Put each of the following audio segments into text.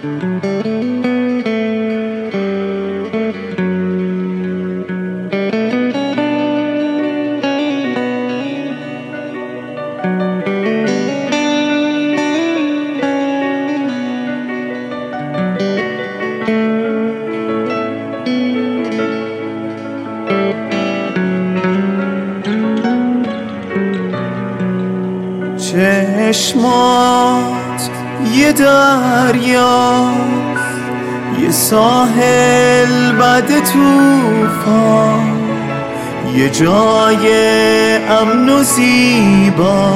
چشمات یه دریا، یه ساحل بعد طوفان، یه جای امن و زیبا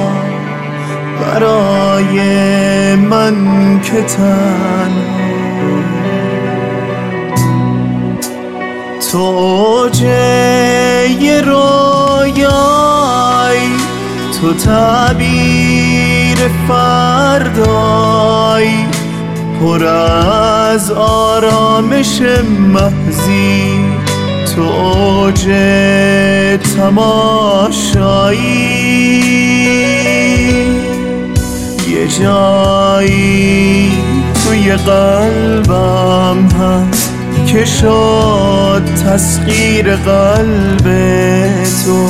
برای من که تنها. تو اوج یه رویایی، تو تعبیر فردایی، پر از آرامش محضی. تو اوج تماشایی، یه جایی توی قلبم هست که شد تسخیر قلب تو.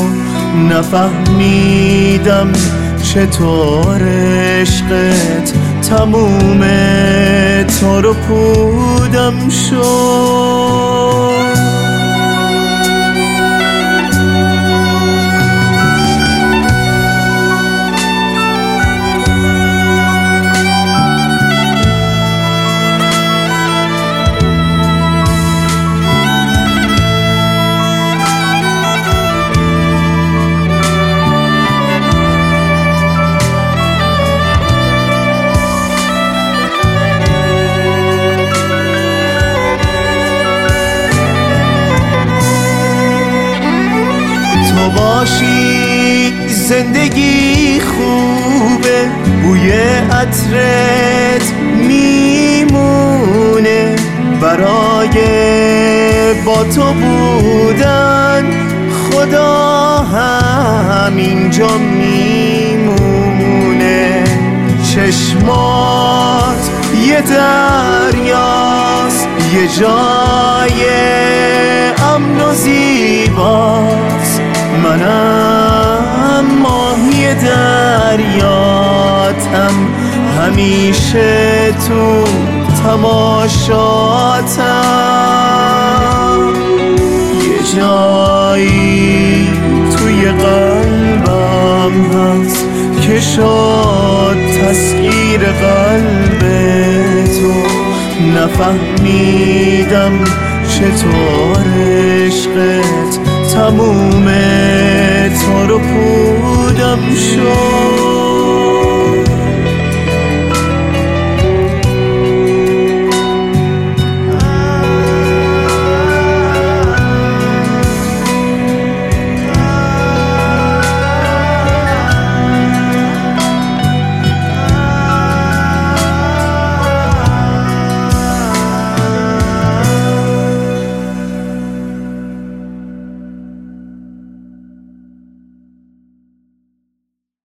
نفهمیدم چطور عشقت تموم تو رو پودم شد. باشی زندگی خوبه، بوی عطرت میمونه، برای با تو بودن خدا همینجا میمونه. چشمات یه دریاست، یه جای امن و زیباست، منم ماهی دریاتم، همیشه تو تماشاتم. یه جایی توی قلبم هست که شد تسخیر قلب تو. نفهمیدم چطور عشقت تموم تو رو پودم شد.